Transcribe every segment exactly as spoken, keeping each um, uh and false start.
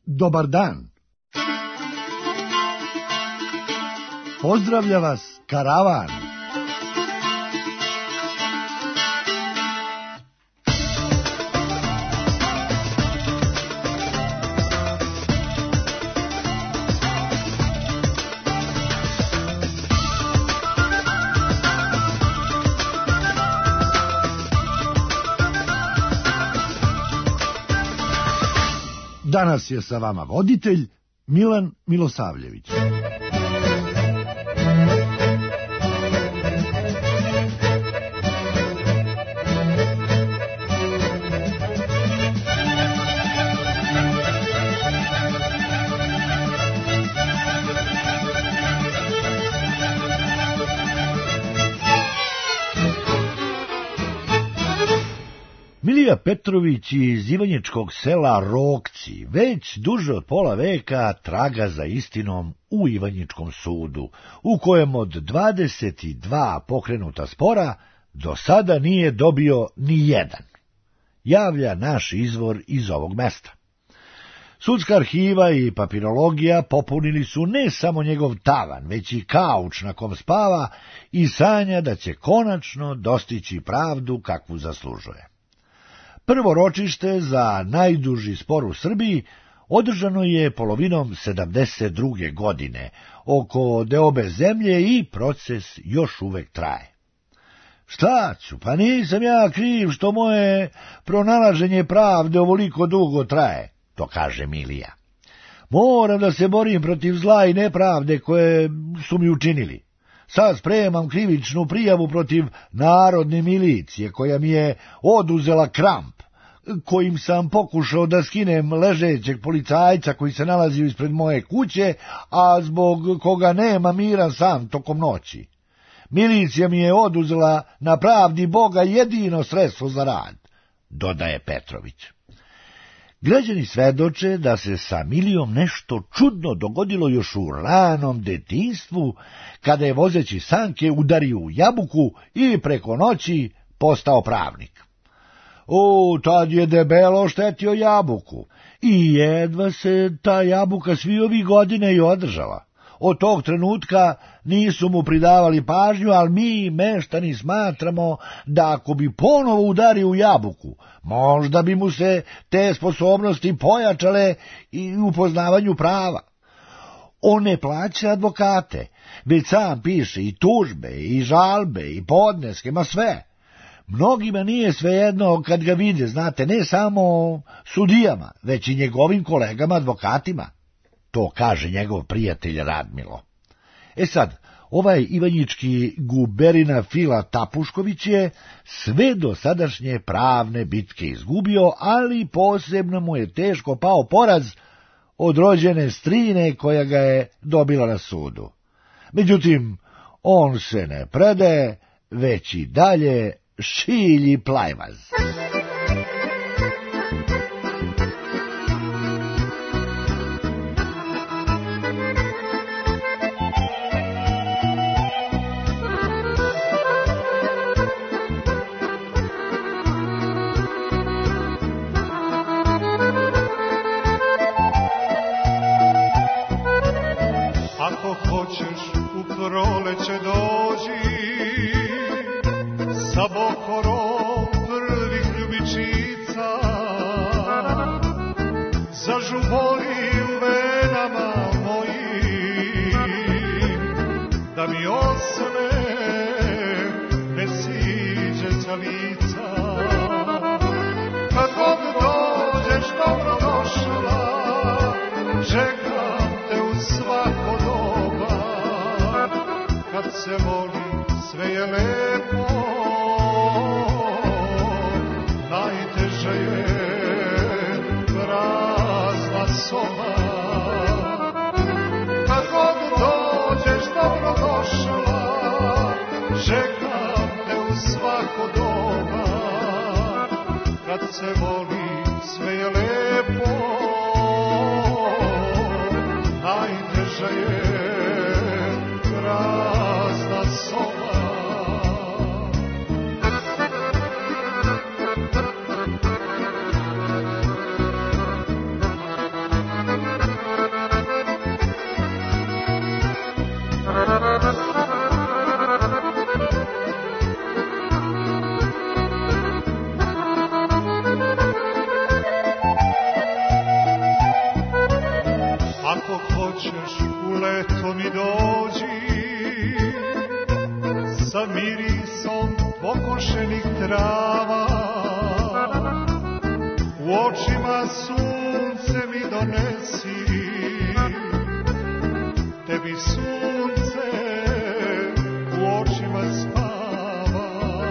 Dobar dan. Pozdravlja vas karavan. Danas je sa vama voditelj Milan Milosavljević. Milija Petrović iz ivanjičkog sela Rokci već duže od pola veka traga za istinom u Ivanjičkom sudu, u kojem od dvadeset dva pokrenuta spora do sada nije dobio ni jedan, javlja naš izvor iz ovog mesta. Sudska arhiva i papirologija popunili su ne samo njegov tavan, već i kauč na kom spava i sanja da će konačno dostići pravdu kakvu zaslužuje. Prvo ročište za najduži spor u Srbiji održano je polovinom sedamdeset druge godine oko deobe zemlje i proces još uvek traje. Šta ću, pa nisam ja kriv što moje pronalaženje pravde ovoliko dugo traje, to kaže Milija. Moram da se borim protiv zla i nepravde koje su mi učinili. Sad spremam krivičnu prijavu protiv narodne milicije koja mi je oduzela kramp, kojim sam pokušao da skinem ležećeg policajca koji se nalazio ispred moje kuće, a zbog koga nema mira sam tokom noći. Milicija mi je oduzela na pravdi Boga jedino sredstvo za rad, dodaje Petrović. Građani svedoče da se sa Milijom nešto čudno dogodilo još u ranom detinjstvu, kada je vozeći sanke udario u jabuku i preko noći postao pravnik. O, tad je debelo štetio jabuku i jedva se ta jabuka svi ovih godine i održala. Od tog trenutka nisu mu pridavali pažnju, ali mi, meštani, smatramo da ako bi ponovo udario u jabuku, možda bi mu se te sposobnosti pojačale i u poznavanju prava. On ne plaća advokate, već sam piše i tužbe, i žalbe, i podneske, ma sve. Mnogima nije svejedno kad ga vide, znate, ne samo sudijama, već i njegovim kolegama advokatima. To kaže njegov prijatelj Radmilo. E sad, ovaj ivanjički guberina Fila Tapušković je sve do sadašnje pravne bitke izgubio, ali posebno mu je teško pao poraz od rođene strine koja ga je dobila na sudu. Međutim, on se ne predaje, već i dalje šilji plajvaz. Ako hoćeš u proleće dođi, sa bokorom prvih ljubičica, zažubori u venama mojim, da mi osme ne siđe sa lica. Kad god dođeš dobro došla, čekam te u svako doba, kad se voli sve je lepo, najteže je prazna soba. Kad god dođeš dobro došla, čekam te u svako doba, kad se voli sve je lepo, najteže je prazna soba. hoćeš u leto mi dođi, sa mirisom pokošenih trava, u očima sunce mi donesi, tebi sunce u očima spava.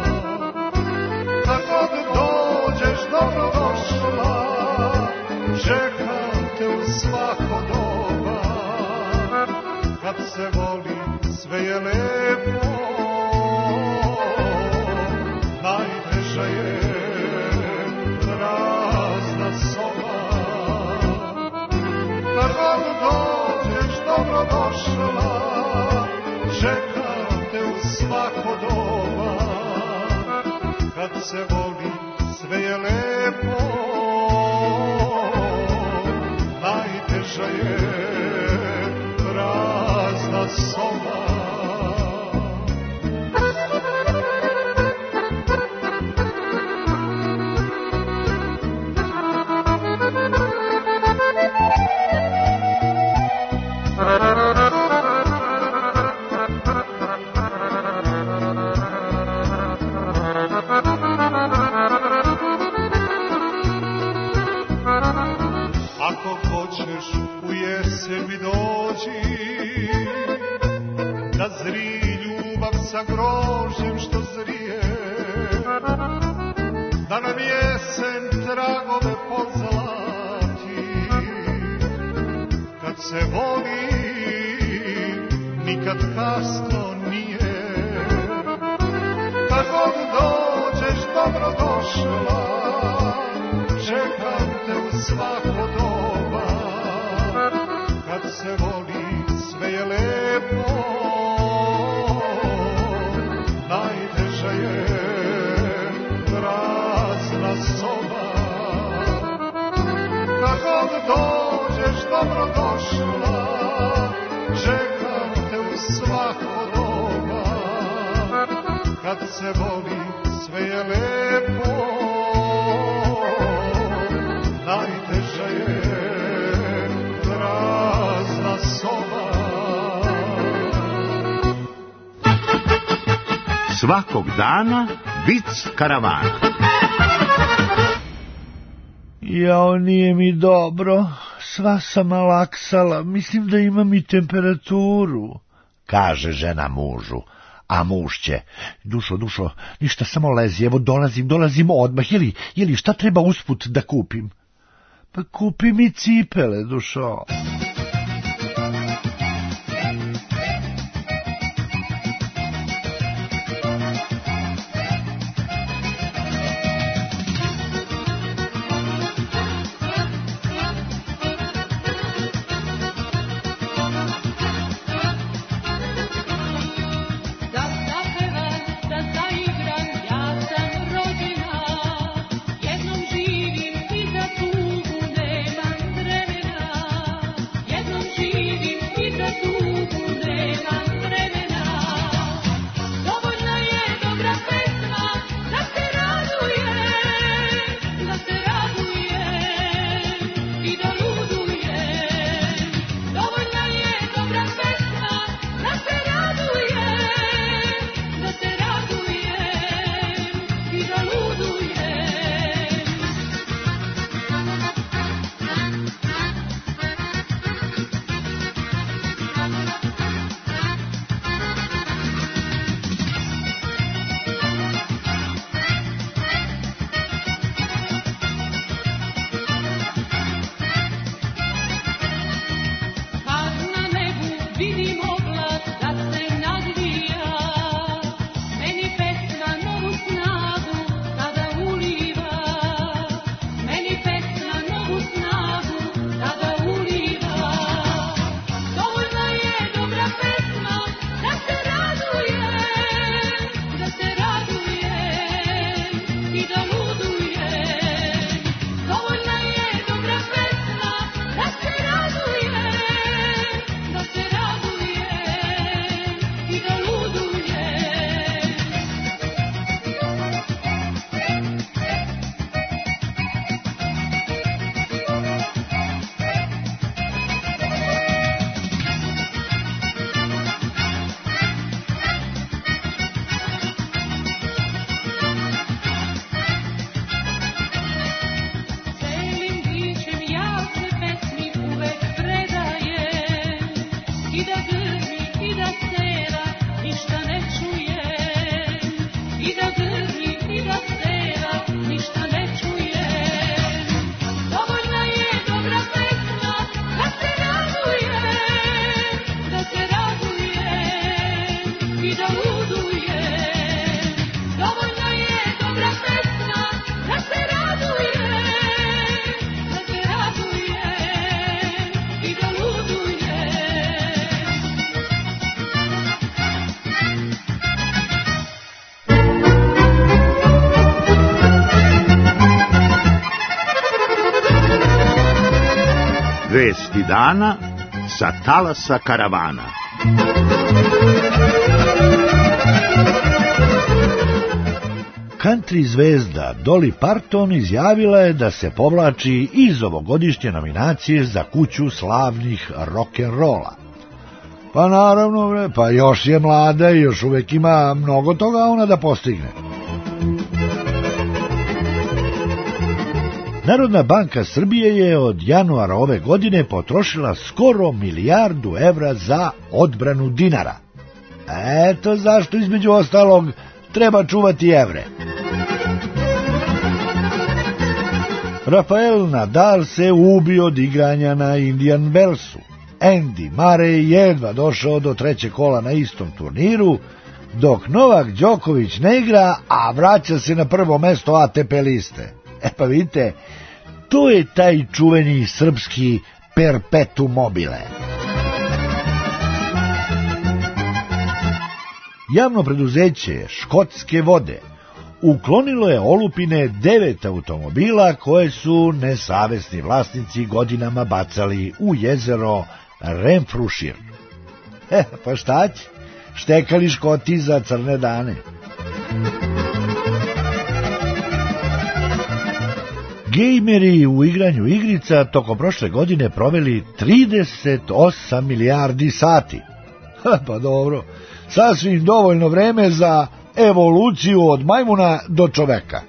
Kad god dođeš dobrodošla, čekam te u svako doba, kad se voli sve je lepo, najteža je prazna soba. Kad god dođeš dobrodošla, čekam te u svako doba, kad se voli sve je lepo, najteža je prazna soba. Ako hoćeš u jesen mi dođi, da zri ljubav sa grožđem što zrije, da nam jesen tragove pozlati. Kad se voli, nikad kasno nije. Kad god dođeš dobrodošla, čekam te u svako doba, kad se voli sve je lepo, najteža je prazna soba. Kad god dođeš dobrodošla, čekam te u svako doba, kad se voli sve je lepo, najteža je prazna soba. Svakog dana vic karavana. Jao, nije mi dobro, sva sam malaksala, mislim da imam i temperaturu, kaže žena mužu. A muž će, dušo, dušo, ništa, samo lezi, evo dolazim, dolazim odmah, jeli, jeli, šta treba usput da kupim? Pa kupi mi cipele, dušo. Vesti dana sa talasa karavana. Country zvezda Dolly Parton izjavila je da se povlači iz ovogodišnje nominacije za kuću slavnih rock'n'rolla. Pa naravno, bre, pa još je mlada i još uvek ima mnogo toga ona da postigne. Narodna banka Srbije je od januara ove godine potrošila skoro milijardu evra za odbranu dinara. Eto zašto između ostalog treba čuvati evre. Rafael Nadal se ubio od igranja na Indian Wellsu. Andy Murray jedva došao do trećeg kola na istom turniru, dok Novak Đoković ne igra, a vraća se na prvo mesto A T P liste. E pa vidite, to je taj čuveni srpski perpetuum mobile. Javno preduzeće Škotske vode uklonilo je olupine devet automobila koje su nesavesni vlasnici godinama bacali u jezero Renfrewshire. E, pa šta će? Štekali Škoti za crne dane. Gejmeri u igranju igrica tokom prošle godine proveli trideset osam milijardi sati. Ha, pa dobro, sasvim dovoljno vreme za evoluciju od majmuna do čoveka.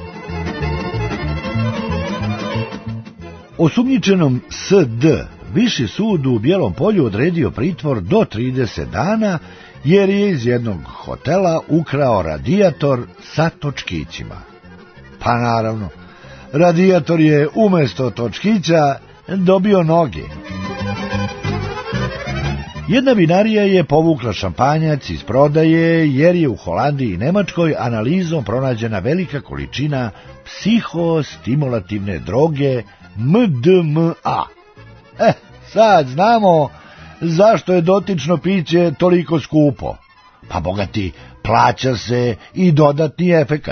Osumnjičenom S D Viši sud u Bijelom Polju odredio pritvor do trideset dana jer je iz jednog hotela ukrao radijator sa točkićima. Pa naravno, radijator je umesto točkića dobio noge. Jedna vinarija je povukla šampanjac iz prodaje jer je u Holandiji i Nemačkoj analizom pronađena velika količina psihostimulativne droge M D M A. Eh, sad znamo zašto je dotično piće toliko skupo. Pa bogati, plaća se i dodatni efekat.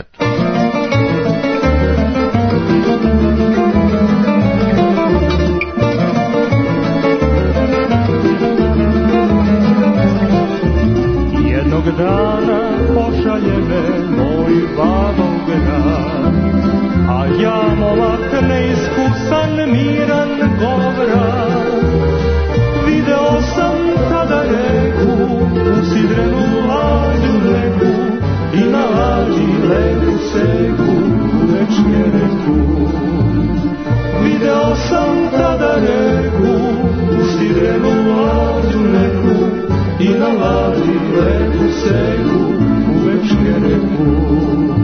Jednog dana pošalje me moj babo u grad, a ja molak neiskusan miran govora. Video sam tada reku, usidrenu lađu neku, i na lađi leku seku, uvečke reku. Video sam tada reku, usidrenu lađu neku, i na lađi leku seku, uvečke reku.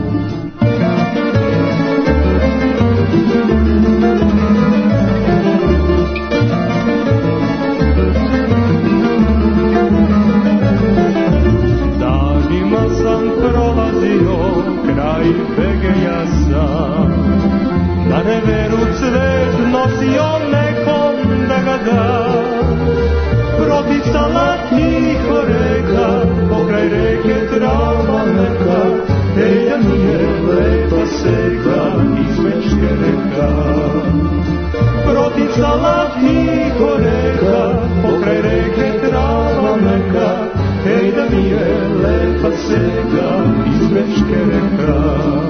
Kraj Begeja sam, na reveru cvet nosio nekom da ga da. Proticala tiho reka, pokraj reke trava neka, ej da mi je lepa seka iz Bečke reka. Proticala tiho reka, pokraj reke trava neka, ej da mi je lepa seka iz Bečke reka.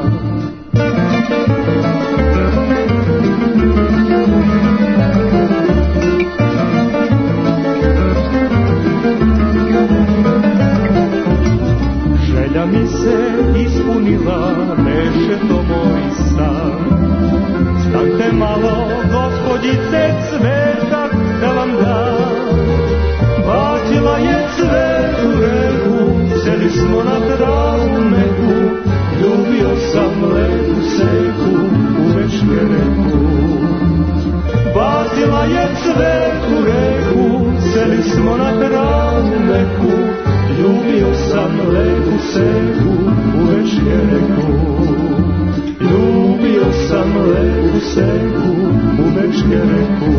Želja mi se ispunila, beše to moj san. Stante malo, gospođice, cvetak da vam dam. Bacila je cvet u reku, seli smo na travu neku, ljubio sam lepu seku, u Bečke reku. Bacila je cvet u reku, seli smo na travu neku, ljubio sam lepu seku, u Bečke reku. Ljubio sam lepu seku, u Bečke reku.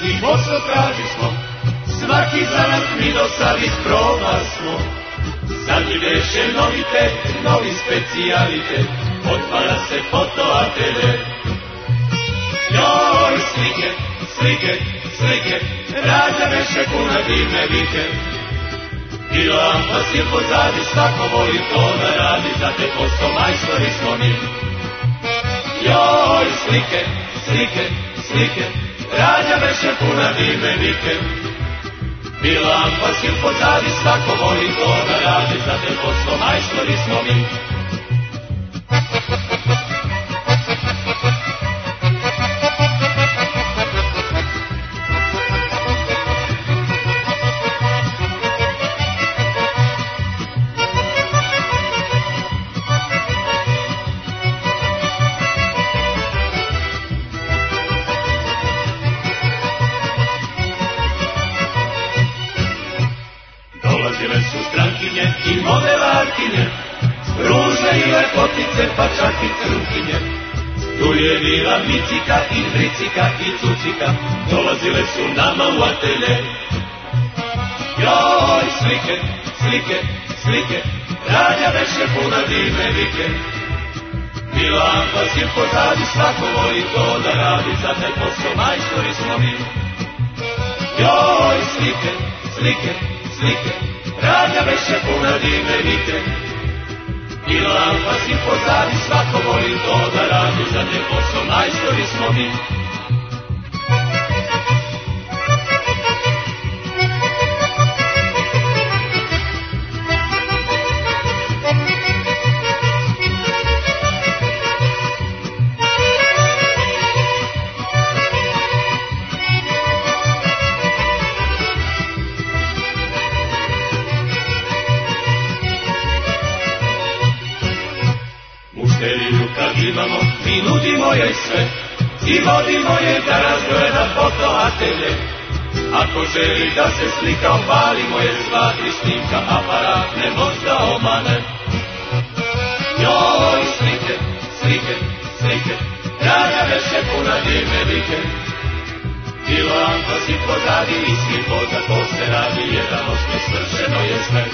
mi posao tražismo, svaki za nas mi do sad isprobasmo. Sad mi veše novitet, novi specijalitet, otvara se fotoatelje. Joj, slike, slike, slike, rađa veše puna divne vike. I lampa si pozadi, svako voli to da radi, za te posao majstori smo mi. Joj, slike, slike, slike, rađa veše puna divne vike. I lampa si pozadi, svako voli to da radi, za te posao majstori smo mi. I modelarkinje, ružne i lepotice, pa čak i crnkinje. Tu je bila Micika i Bricika i Cucika, dolazile su nama u atelje. Joj, slike, slike, slike, radnja veše puna divne vike. I lampa si pozadi, svako voli to da radi, za taj posao majstori smo mi. Joj, slike, slike, slike, radnja veše puna divne vike. I lampa si pozadi, svako voli to da radi, za te posao majstori smo mi. Imamo, mi nudimo joj sve i vodimo je da razgleda fotoatelje. Ako želi da se slika, opalimo je svatri snimka, aparat ne možda omane. Joj, slike, slike, slike, radnja veše puna divne vike. I lampa si pozadi i svi poza ko se radi, jedan osme svršeno je sve.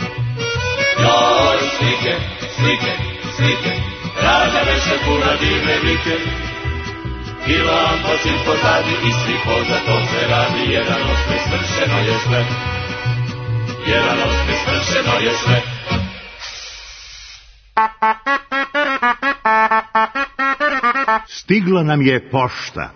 Joj, slike, slike, slike, radnja veše puna divne vike. I lampa si pozadi i svi poza to se radi, jedan osme svršeno je sve. Jedan osme svršeno je sve. Stigla nam je pošta.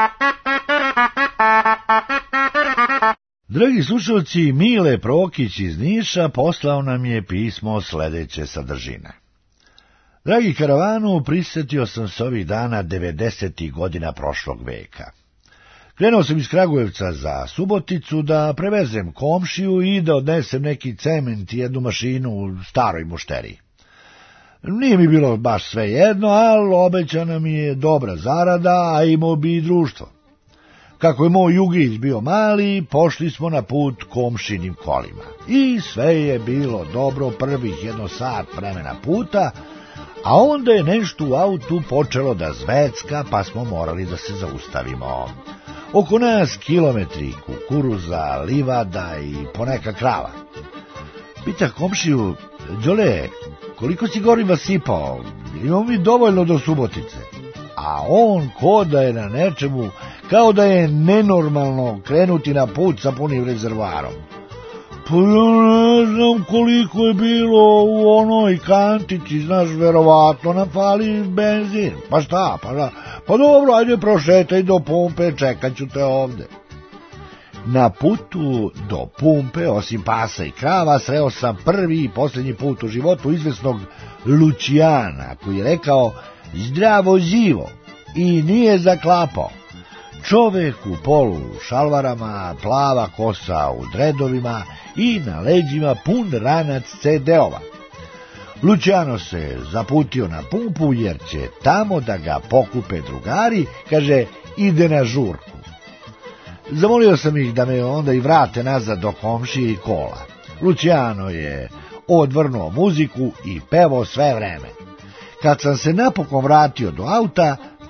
Dragi slušalci, Mile Prokić iz Niša poslao nam je pismo sledeće sadržine. Dragi karavanu, prisjetio sam se ovih dana devedesetih godina prošlog veka. Krenuo sam iz Kragujevca za Suboticu da prevezem komšiju i da odnesem neki cement i jednu mašinu u staroj mušteriji. Nije mi bilo baš sve jedno, ali obećana mi je dobra zarada, a imao bi i društvo. Kako je moj jugić bio mali, pošli smo na put komšinim kolima. I sve je bilo dobro prvih jedno sat vremena puta, a onda je nešto u autu počelo da zvecka, pa smo morali da se zaustavimo. Oko nas kilometri kukuruza, livada i poneka krava. Pitah komšiju: Đole, koliko si goriva sipao? Imamo mi dovoljno do Subotice. A on ko da je na nečemu, kao da je nenormalno krenuti na put sa punim rezervarom. Pa ja ne znam koliko je bilo u onoj kantici, znaš, verovatno nam fali benzin. Pa šta, pa da, pa dobro, ajde prošetaj do pumpe, čekat ću te ovde. Na putu do pumpe, osim pasa i krava, sreo sam prvi i posljednji put u životu izvesnog Lucijana, koji je rekao zdravo živo i nije zaklapao. Čovek u polu šalvarama, plava kosa u dredovima i na leđima pun ranac ce de-ova. Luciano se zaputio na pumpu jer će tamo da ga pokupe drugari, kaže, ide na žurku. Zamolio sam ih da me onda i vrate nazad do komšije i kola. Luciano je odvrnuo muziku i pevao sve vreme. Kad sam se napokon vratio do auta,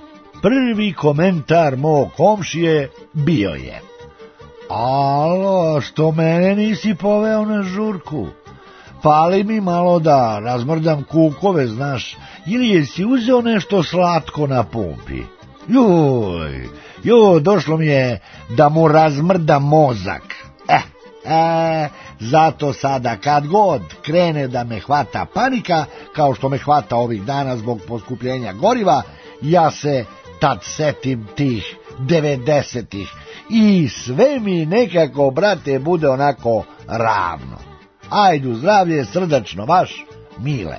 prvi komentar mog komšije bio je: alo, što mene nisi poveo na žurku? Fali mi malo da razmrdam kukove, znaš, ili jesi uzeo nešto slatko na pumpi? Juj, juj, došlo mi je da mu razmrdam mozak. Eh, e, zato sada kad god krene da me hvata panika, kao što me hvata ovih dana zbog poskupljenja goriva, ja se tad setim tih devedesetih i sve mi nekako, brate, bude onako ravno. Ajdu zdravlje, srdačno vaš, Mile.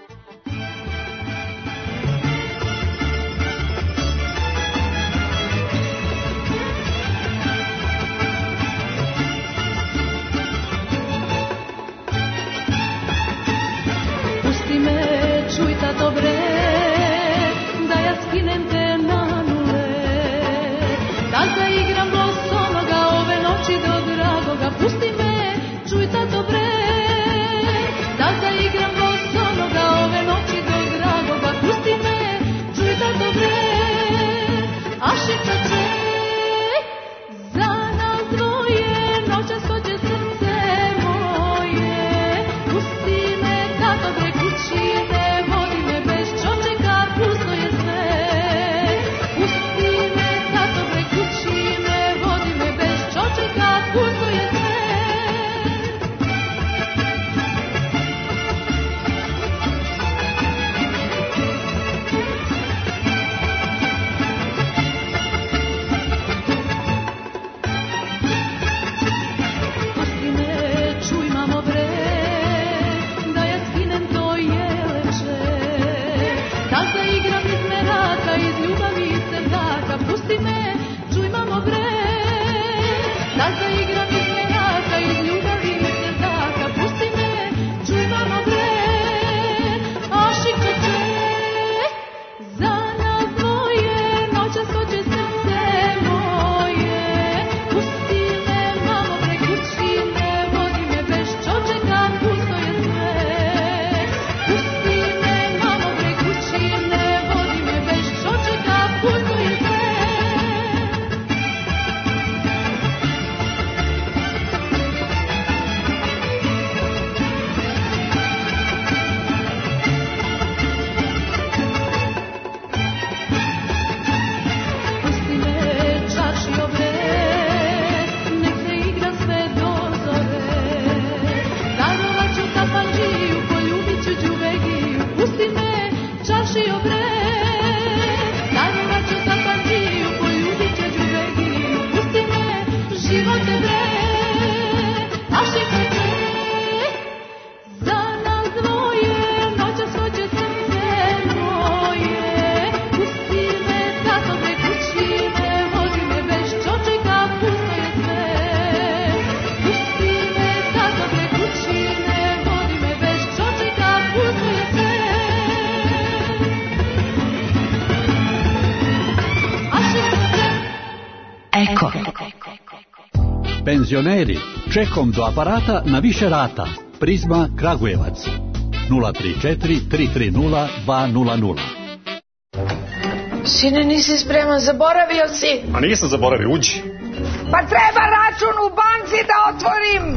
Pusti me, čuj tato bre, da ja skinem te manule, da zaigram bosonoga ove noći do dragoga. Pusti me, čuj tato bre, da zaigram bosonoga ove noći do dragoga. Pusti me, čuj tato bre, ašica će za nas dvoje, noćas hoće srce moje. Pusti me tato bre kući, ne vodi me bez čočeka, pusto je sve. Pusti me tato bre kući, ne vodi me bez čočeka, pusto je sve. Pusti me, čuj mamo bre, da ja skinem to jeleče, da zaigram iz meraka, iz ljubavi i srdaka. Pusti me, čuj mamo bre, da zaigram iz meraka, iz ljubavi i srdaka. Pusti me, čuj mamo bre, ašika će za nas dvoje, noćas hoće srce moje. Pusti me mamo bre kući, ne vodi me bez čočeka, pusto je sve. Pusti me mamo bre kući, ne vodi me bez čočeka, pusto je sve. Pusti me, čaršio bre, nek se igra sve do zore. Darovat ću kapanđiju, poljubit ću đuvegiju. Pusti me, čaršio bre, darovat ću kapanđiju, poljubit ću đuvegiju. Pusti me, živote bre, ašika će za nas dvoje, noćas hoće srce moje. Pusti me tato bre kući, ne vodi me bez čočeka, pusto je sve. Pusti me tato bre kući, ne vodi me bez čočeka, pusto je sve. Ašika će Eko. Penzioneri, čekom do aparata na više rata. Prizma Kragujevac. nula tri četiri tri tri nula dva nula nula. Sine, nisi spreman, zaboravio si. A nisam zaboravio, uđi. Pa treba račun u banci da otvorim.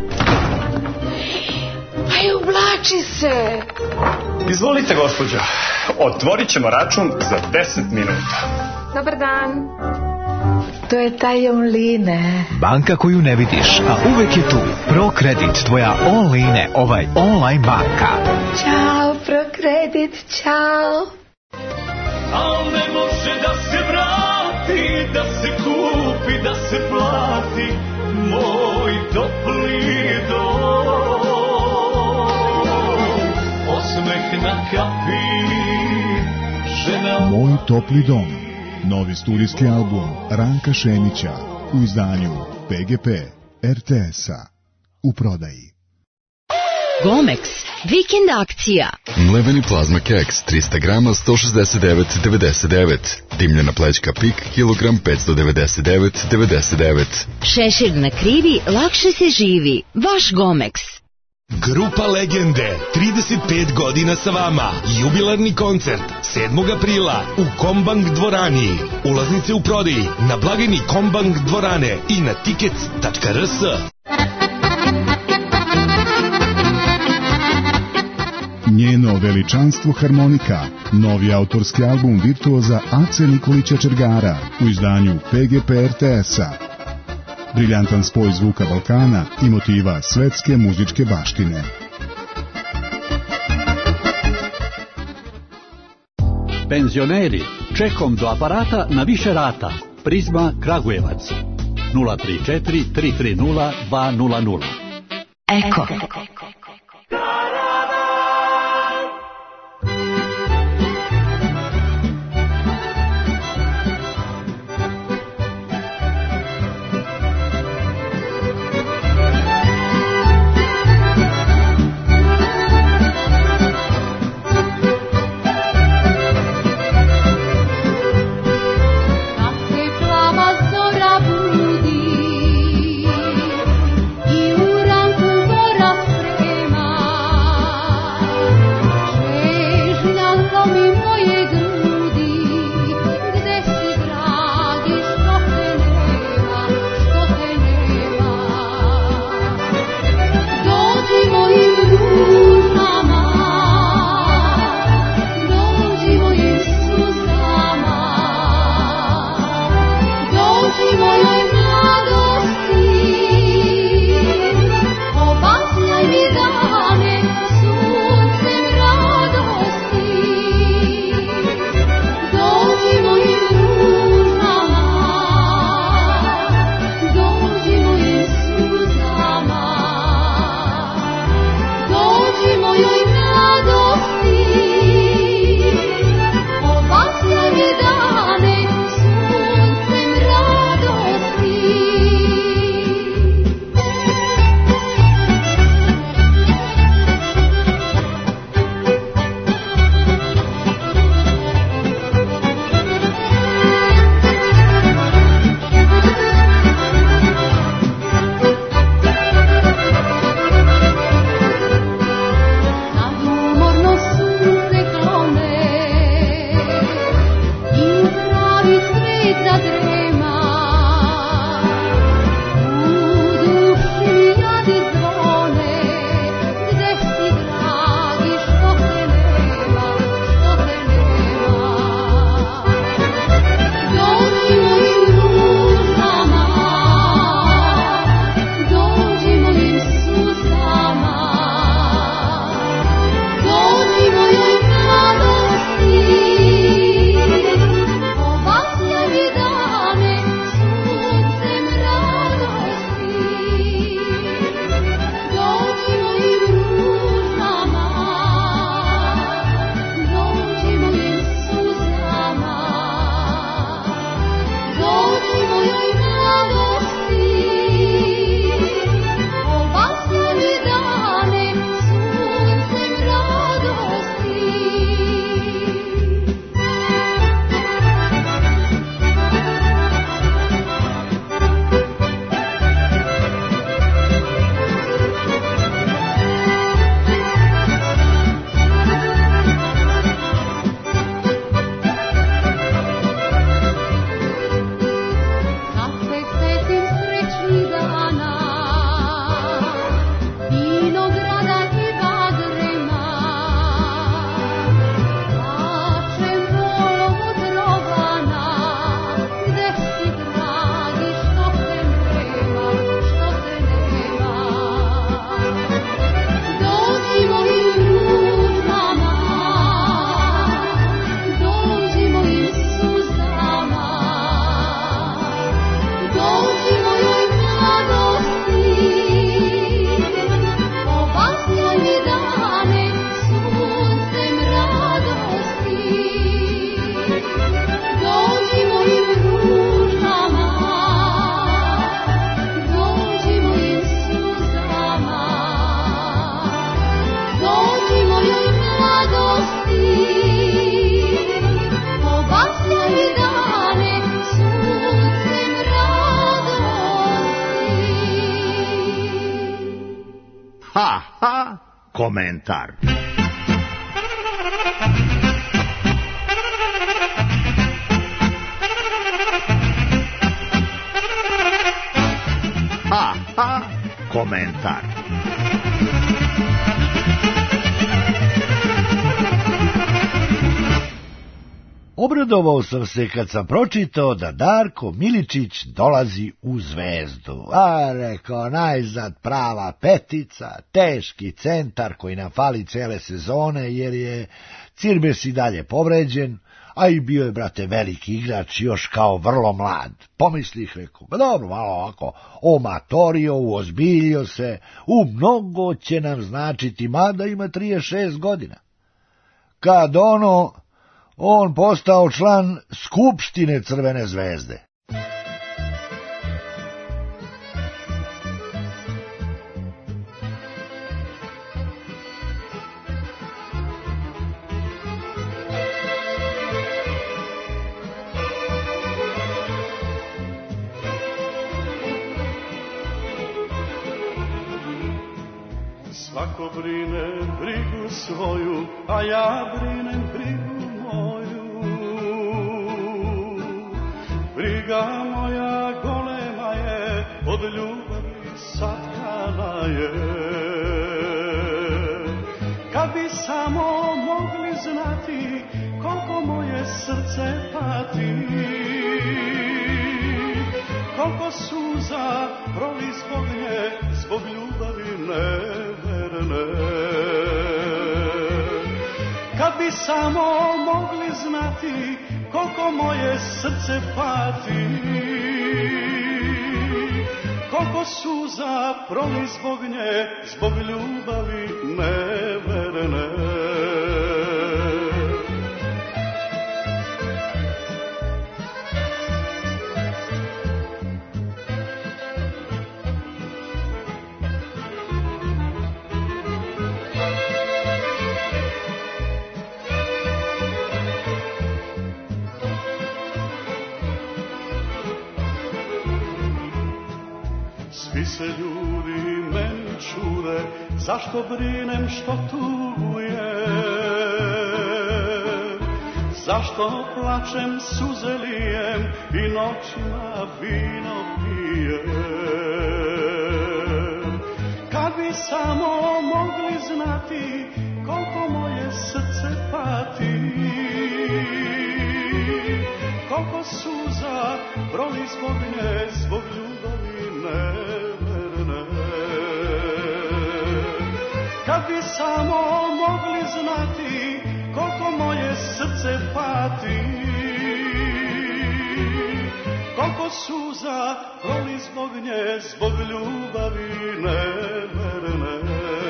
Aj, ublači se. Izvolite, gospođo. Otvorit ćemo račun za deset minuta. Dobar dan. To je taj online. Banka koju ne vidiš, a uvek je tu. ProKredit, tvoja online, ovaj online banka. Ćao, ProKredit, čao. Al ne može da se vrati, da se kupi, da se plati moj topli dom. Osmeh na kapi, žena... Moj topli dom. Novi studijski album Ranka Šemića u izdanju P G P R T S-a u prodaji. Gomex, vikend akcija. Mleveni plazma keks, trista grama, sto šezdeset devet devedeset devet. Dimljena plećka pik, kilogram, petsto devedeset devet devedeset devet. Šešir na krivi, lakše se živi. Vaš Gomex. Grupa Legende, trideset pet godina sa vama. Jubilarni koncert sedmog aprila u Kombank dvorani. Ulaznice u prodaji na blagajni Kombank dvorane i na tickets tačka r s. Njeno veličanstvo harmonika, novi autorski album virtuoza Ace Nikolića Čergara u izdanju P G P R T S-a. Briljantan spoj zvuka Balkana i motiva svetske muzičke baštine. Penzioneri, čekom do aparata na više rata. Prizma Kragujevac. nula tri četiri tri tri nula dva nula nula. Eko. I u ranku mora pre ha, ha, komentar. Ha, ha, komentar. Obradovao sam se kad sam pročitao da Darko Miličić dolazi u Zvezdu. A, rekao, najzad prava petica, teški centar koji nam fali cele sezone jer je Cirbes i dalje povređen, a i bio je, brate, veliki igrač, još kao vrlo mlad. Pomislih, rekao, ba dobro, malo ovako, omatorio, uozbiljio se, u mnogo će nam značiti, mada ima trideset šest godina. Kad ono, on postao član Skupštine Crvene Zvezde. Svako brine brigu svoju, a ja brinem brigu moju. Briga moja golema je, od ljubavi satkana je. Kad bi samo mogli znati koliko moje srce pati, koliko suza proli zbog nje, zbog ljubavi neverne. Kad bi samo mogli znati koliko moje srce pati, koliko suza proli zbog nje, zbog ljubavi neverne. Svi se ljudi meni čude, zašto brinem što tuje, zašto plačem suze lijem i noćima vino pijem. Kad bi samo mogli znati koliko moje srce pati, koliko suza proli zbog nje, zbog ljubavi neverne. Kad bi samo mogli znati koliko moje srce pati, koliko suza proli zbog nje, zbog ljubavi neverne.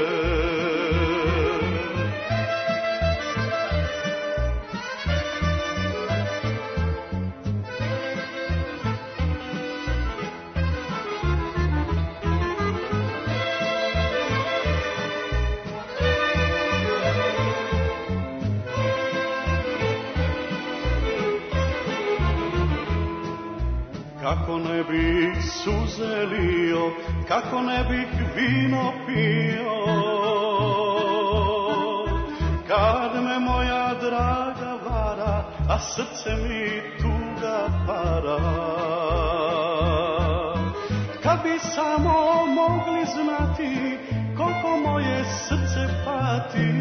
Kako ne bih suze lio, kako ne bih vino pio, kad me moja draga vara, a srce mi tuga para. Kad bi samo mogli znati koliko moje srce pati,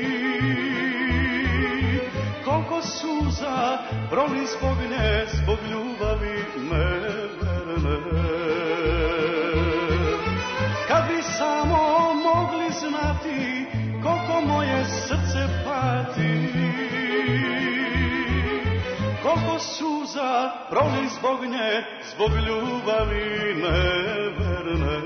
koliko suza proli zbog nje, zbog ljubavi neverne. Kad bi samo mogli znati koliko moje srce pati, koliko suza proli zbog nje, zbog ljubavi neverne.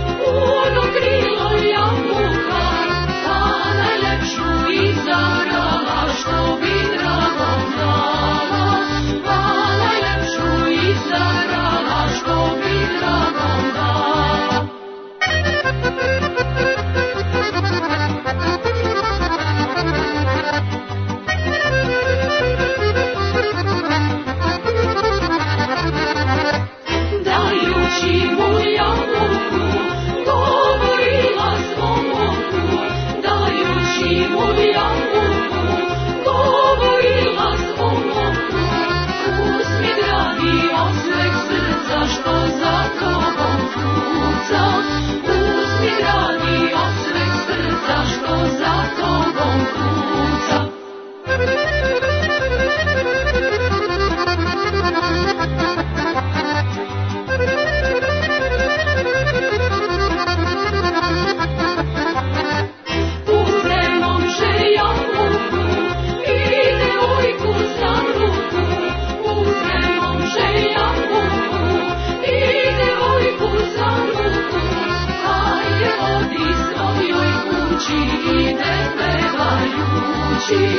Krilo jabuka, pa najlepšu izabrala.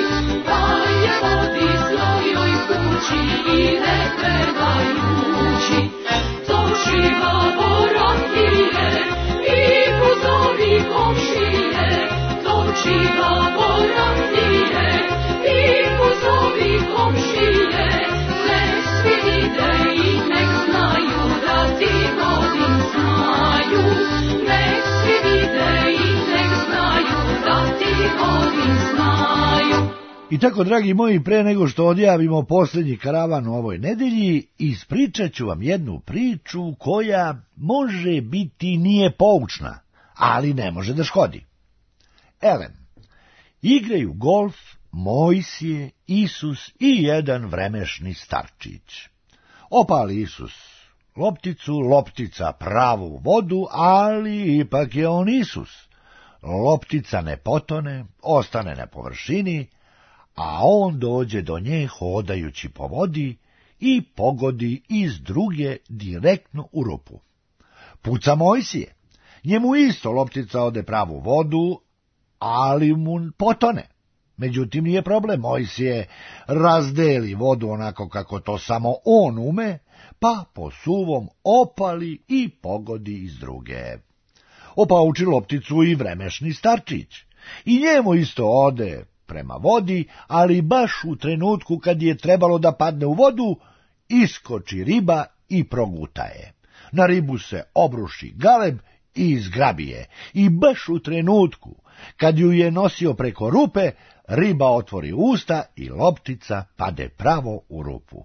pa je vodi svojoj kući i ne predajući. Točiva borotije i puzovi komšije, točiva borotije i puzovi komšije, nek svi vide i nek znaju da ti vodim znaju, nek svi vide i nek znaju da ti vodim znaju. I tako, dragi moji, pre nego što odjavimo posljednji karavan u ovoj nedelji, ispričat ću vam jednu priču koja može biti nije poučna, ali ne može da škodi. Elem, igraju golf Mojsije, Isus i jedan vremešni starčić. Opali Isus lopticu, loptica pravu vodu, ali ipak je on Isus. Loptica ne potone, ostane na površini, a on dođe do nje hodajući po vodi i pogodi iz druge direktno u rupu. Puca Mojsije, njemu isto loptica ode pravu vodu, ali mu potone. Međutim, nije problem, Mojsije razdeli vodu onako kako to samo on ume, pa po suvom opali i pogodi iz druge. Opauči lopticu i vremešni starčić, i njemu isto ode prema vodi, ali baš u trenutku kad je trebalo da padne u vodu, iskoči riba i proguta je. Na ribu se obruši galeb i izgrabi je, i baš u trenutku kad ju je nosio preko rupe, riba otvori usta i loptica pade pravo u rupu.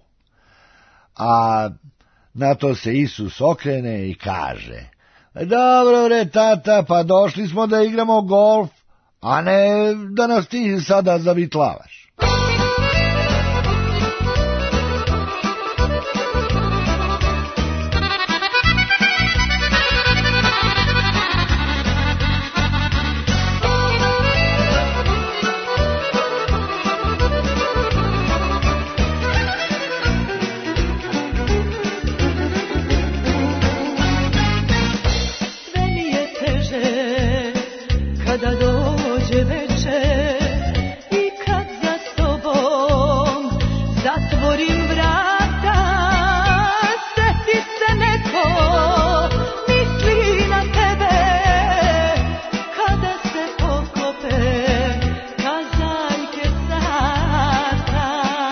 A na to se Isus okrene i kaže: dobro re, tata, pa došli smo da igramo golf, a ne da nas ti sada zavitlavaš. Kada dođe večer i kad za sobom zatvorim vrata, sjeti se neko, misli na tebe, kada se poklope kazaljke sata.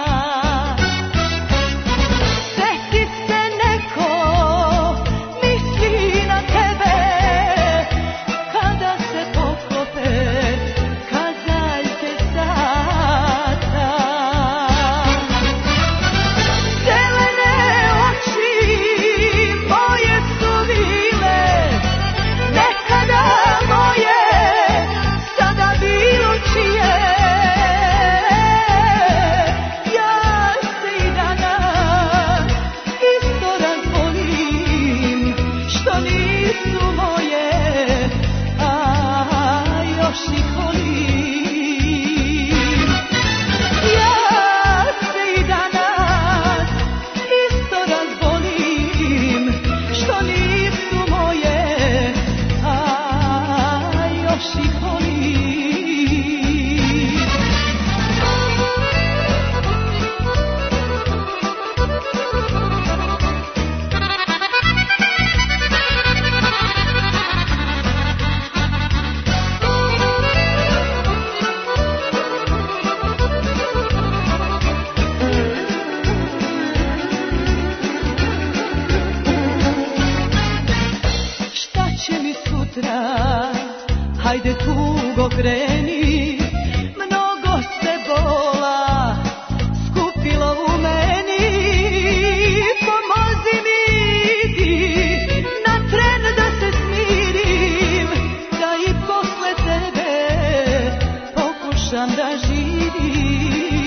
Sjeti se neko, misli na tebe, kada se poklope kazaljke sata. Zelene oči moje su bile, nekada moje, sada bilo čije. Ja se i danas isto razvolim, što nisu moje, a još ih volim. Ja se i danas isto razvolim, što nisu moje, a još ih volim. Šta će mi sutra, hajde tugo kreni, mnogo se bola skupilo u meni. Pomozi mi, idi na tren da se smirim, da i posle tebe pokušam da živim.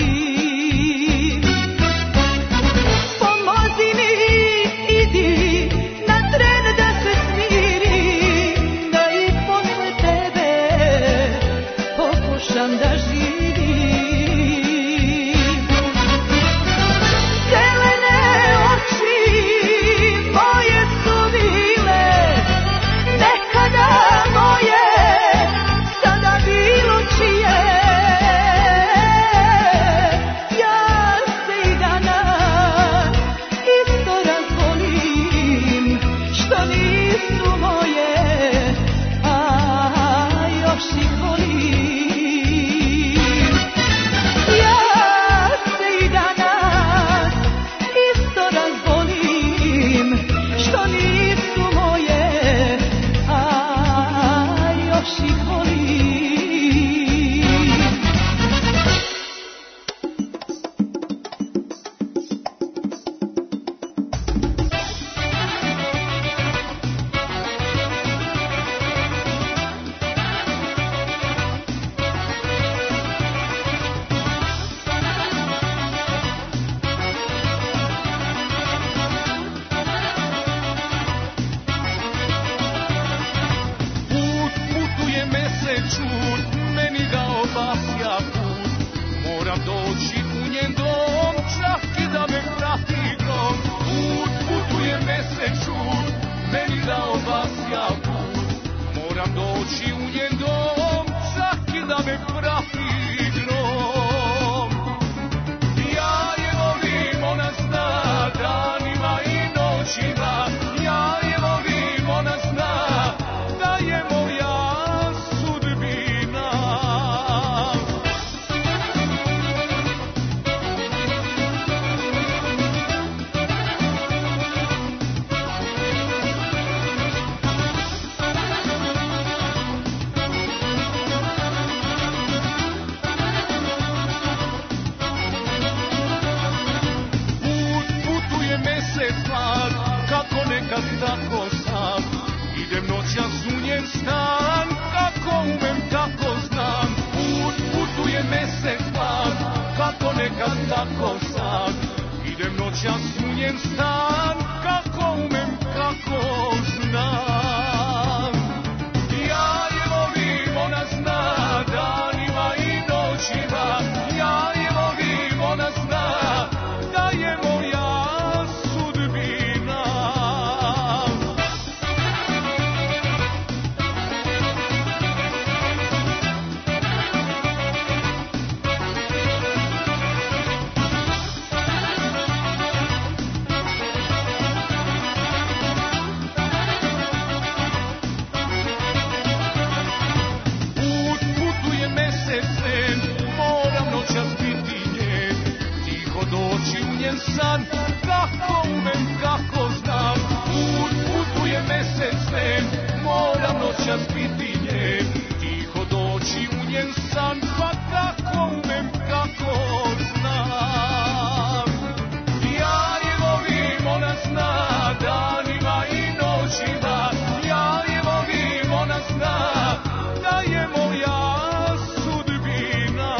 Pomozi mi, idi na tren da se smirim, da i posle tebe moram doći u njen dom, čak i da me prati grom. Put putuje meseču, meni dao basja put. Moram doći u njen dom, čak i da me prati grom. Ja je volim, ona zna, danima i noćima. Ja je volim, ona zna, da je moja sudbina. Put putuje mesec mlad, kako nekad tako sam. Idem noćas u njen stan, kako umem tako znam. Put putuje mesec mlad, kako nekad tako sam. Idem noćas u njen stan, kako umem kako znam. Ja je volim, ona zna, danima i noćima. Ja je volim, ona zna, da je moja sudbina. Put putuje mesec sen, moram noćas biti njen. Tiho doći u njen san, kako umem, kako znam. Put putuje mesec sen, moram noćas biti njen. Tiho doći u njen san, pa kako umem, kako znam. Ja je volim, ona zna, danima i noćima. Ja je volim, ona zna, da je moja sudbina.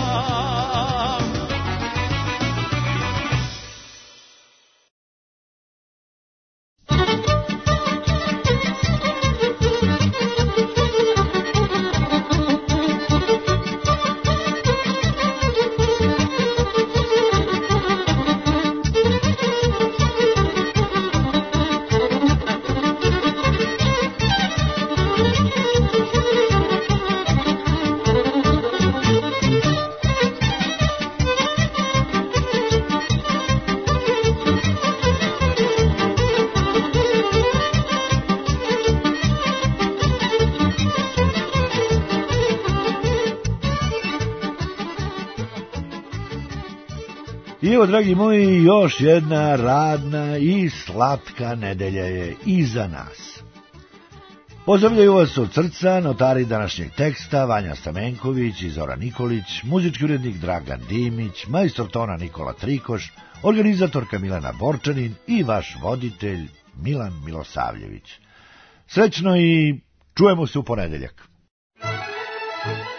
I evo, dragi moji, još jedna radna i slatka nedelja je iza nas. Pozdravljaju vas od srca notari današnjeg teksta Vanja Stamenković i Zoran Nikolić, muzički urednik Dragan Dimić, majstor tona Nikola Trikoš, organizatorka Milena Borčanin i vaš voditelj Milan Milosavljević. Srećno i čujemo se u ponedeljak.